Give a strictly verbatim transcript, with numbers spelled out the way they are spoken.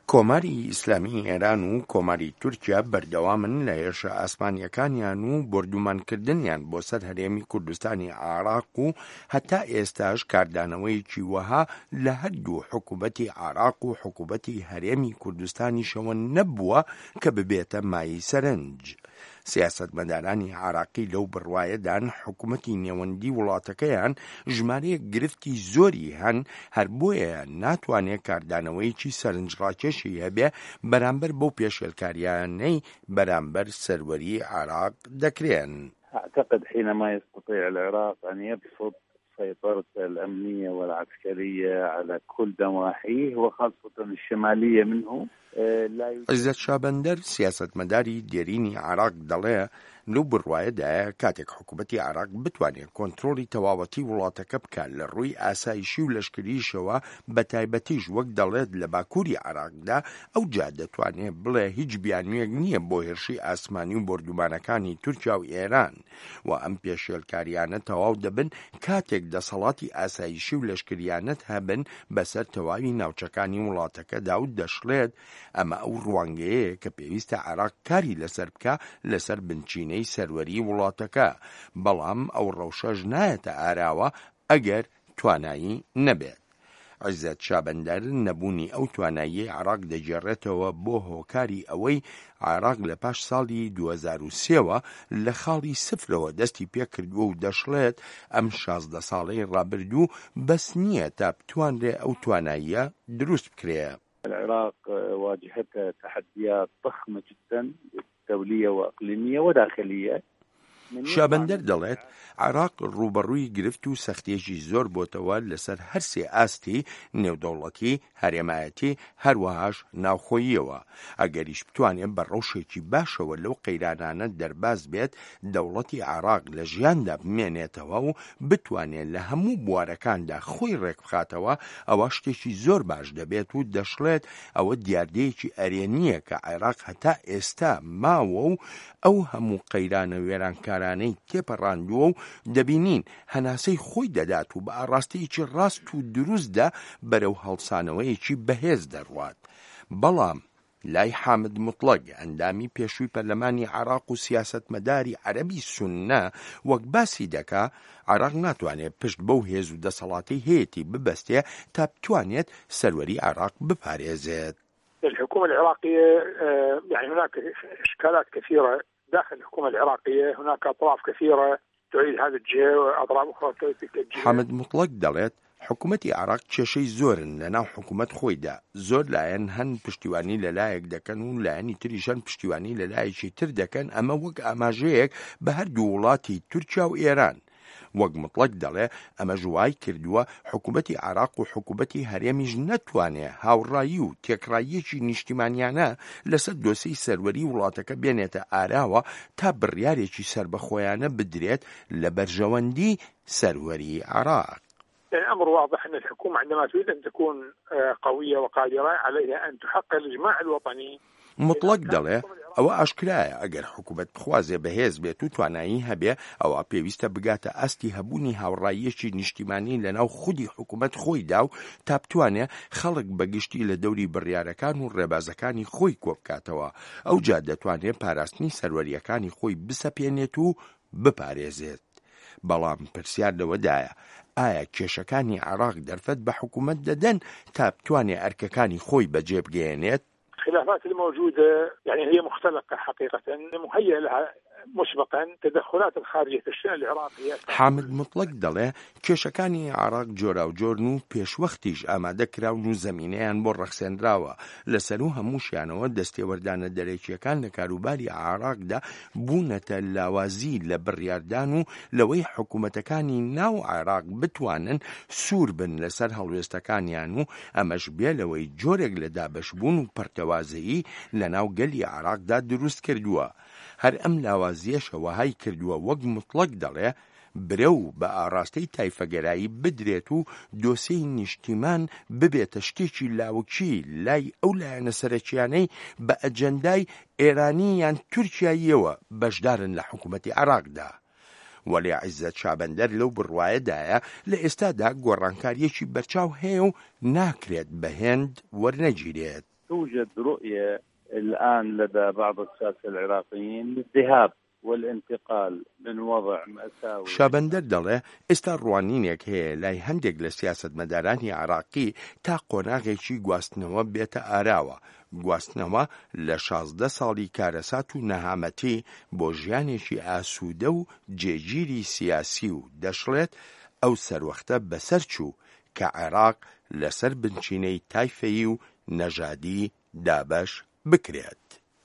کۆماری ئیسلامی ئێران و کۆماری تورکیا بەردەوامن لە هێرشە ئاسمانیەکانیان و بردومانکردنیان بۆ سەر هەرێمی کوردستانی عێراق و هەتا ئێستاش کاردانەوەیەکی وەها لە هەردوو حکوومەتی عێراق و حکوومەتی هەرێمی کوردستانیشەوە نەبووە کە ببێتە مای سەرنج. سیاسەتمەدارانی عێراقی لەو بڕوایەدان حکوومەتی نێوەندی وڵاتەکەیان ژمارەیەک گرفتی زۆری هەن، هەر بۆیە ناتوانێت کاردانەوەیکی سەرنجڕاکێشی هەبێ بەرامبەر بەو پێشێلکاریانەی بەرامبەر سەروەری عێراق دەکرێن. أعتقد حينما يستطيع العراق أن يبسط سيطرته الأمنية والعسكرية على كل نواحيه وخاصة الشمالية منه. عزت شابندر سیاسەتمەداری دێرینی عێراق دەڵێ لەو بڕوایەدایە کاتێک حکوومەتی عێراق بتوانێت کۆنتڕۆڵی تەواوەتی وڵاتەکە بکات لە ڕووی ئاسایشی و لەشکریشەوە بە تایبەتیش وەک دەڵێت لە باکووری عێراقدا ئەو جا دەتوانێت بڵێ هیچ بیانوێک نییە بۆ هێرشی ئاسمانی و بردومانەکانی تورکیا و ئێران و ئەم پێشێلکاریانە تەواو دەبن کاتێک دەسەڵاتی ئاسایشی و لەشکریانەت هەبن بەسەر تەواوی ناوچەکانی وڵاتەکەدا و دەشڵێت ئەمە ئەو ڕوانگەیە کە پێویستە عێراق کاری لەسەر بکە لەسەر بنچینەی سەروەری وڵاتەکە، بەڵام ئەو ڕەوشەش نایەتە ئاراوە ئەگەر توانایی نەبێت. عزت شابندەر نەبوونی ئەو توانایی عێراق دەگێڕێتەوە بۆ هۆکاری ئەوەی عێراق لە پاش ساڵی دوو هەزار و سێوە لە خاڵی سفرەوە دەستی پێکردووە و دەشڵێت ئەم شازدە ساڵەی ڕابردوو بەس نییە تا بتوانرێ ئەو تواناییە دروست بکرێ. العراق واجهته تحديات ضخمة جدا دولية وإقليمية وداخلية. شابندەر دەڵێت عێراق ڕوبەڕووی گرفت و سەختیێکی زۆر بۆتەوە لەسەر هەرسێ ئاستی نێودەوڵەتی، هەرێمایەتی، هەروەهاش ناوخۆییەوە. ئەگەریش بتوانێت بە ڕەوشێکی باشەوە لەو قەیرانانە دەرباز بێت دەوڵەتی عێراق لە ژیاندا بمێنێتەوە و بتوانێت لە هەموو بوارەکاندا خۆی ڕێک بخاتەوە، ئەوە شتێکی زۆر باش دەبێت و دەشڵێت ئەوە دیاردەیەکی ئەرێنیە کە عێراق هەتا ئێستا ماوە و ئەو هەموو قەیرانە وێرانکارانەی تێپەڕاندووە و دەبینین هەناسەی خۆی دەدات و بە ئاڕاستەیەکی ڕاست و دروستدا بەرەو هەڵسانەوەیەکی بەهێز دەڕوات. بەڵام لای حامد مطلق ئەندامی پێشووی پەرلەمانی عێراق و سیاسەتمەداری عەرەبی سوننا وەک باسی دەکا عێراق ناتوانێت پشت بەو هێز و دەسەڵاتی هەیەی ببەستێ تا بتوانێت سەروەری عێراق بپارێزێت. الحكومة العراقية يعني هناك إشكالات كثيرة داخل الحكومة العراقية، هناك أطراف كثيرة تريد هذا الجهة وأطراف أخرى تريد تلك الجهة. حامد مطلق دەڵێت حکوومەتی عێراق کێشەی زۆرن لەناو حکوومەت خۆیدا، زۆر لایەن هەن پشتیوانی لەلایەک دەکەن و لایەنی تریشان پشتیوانی لەلایەکی تر دەکەن، ئەمە وەک ئاماژەیەک بە هەردوو وڵاتی تورکیا و ئێران. وەک مطلق دەڵێ ئەمە ژوای کردووە حکوومەتی عێراق و حکوومەتی هەرێمیش نەتوانێ هاوڕایی و تێکڕاییەکی نیشتیمانیانە لەسەر دۆسەی سەروەری وڵاتەکە بێنێتە ئاراوە تا بڕیارێکی سربەخۆیانە بدرێت لە بەرژەوەندی سەروەری عێراق. الأمر واضح أن الحكومة عندما تريد أن تكون قوية وقادرة عليها أن تحقق الإجماع الوطني. مطلق دەڵێ ئەوە ئاشکرایە ئەگەر حکوومەت بخوازێ بەهێز بێت و توانایی هەبێ ئەوە پێویستە بگاتە ئەستی هەبوونی هاوڕاییەکی نیشتیمانی لەناو خودی حکوومەت خۆیدا و تا بتوانێ خەڵک بەگشتی لە دەوری بڕیارەکان و ڕێبازەکانی خۆی کۆبکاتەوە، ئەو جا دەتوانێت پاراستنی سەروەریەکانی خۆی بسەپێنێت و بپارێزێت. بەڵام پرسیار لەوەدایە ئایا کێشەکانی عێراق دەرفەت بە حکوومەت دەدەن تا بتوانێت ئەرکەکانی خۆی بەجێبگەێنێت؟ الخلافات الموجودة يعني هي مختلقة حقيقة، مهيئ لها مسبقا تدخلات الخارجية في الشأن العراقي. حامد مطلق دەڵێ کێشەکانی عێراق جۆرا و جۆرن و پێشوەختیش ئامادەکراون و زەمینەیان بۆ ڕەخسێنراوە. لەسەر و هەمووشیانەوە دەستێوەردانە دەرەکیەکان لە کاروباری عێراقدا بوونەتە لاوازی لە بڕیاردان و لەوەی حکوومەتەکانی ناو عێراق بتوانن سوور بن لەسەر هەڵوێستەکانیان و ئەمەش بێ لەوەی جۆرێک لە دابەشبوون و پەرتەوازەیی لە ناو گەلی عێراقدا دروست کردووە. هەر ئەم لاوازیەشەوە های کردووە وەک مطلق دەڵێ برە و بە ئاڕاستەی تایفەگەرایی بدرێت و دۆسەی نیشتیمان ببێتە شتێکی لاوەکی لای ئەو لایەنە سەرەکیانەی بە ئەجەندای ئێرانی یان تورکیاییەوە بەشدارن لە حکوومەتی عێراقدا. وەلی عیزەت شابەندەر لەو بڕوایەدایە لە ئێستادا گۆڕانکاریەکی بەرچاو هەیە و ناکرێت بە هێند وەرنەگیرێت. توجد رؤية الآن لدى بعض الساسة العراقيين للذهاب والانتقال من وضع مأساوي. شابندر دەڵێ ئێستا ڕوانینێک هەیە لای هەندێک لە سیاسەتمەدارانی عراقی تا قۆناغێکی گواستنەوە بێتە ئاراوە، گواستنەوە لە شازدە ساڵی کارەسات و نەهامەتی بۆ ژیانێکی ئاسوودە و جێگیری سیاسی و دەشڵێت ئەو سەروەختە بەسەر چوو کە عێراق لەسەر بنچینەی تایفەیی و نەژادی دابەش بکرێت.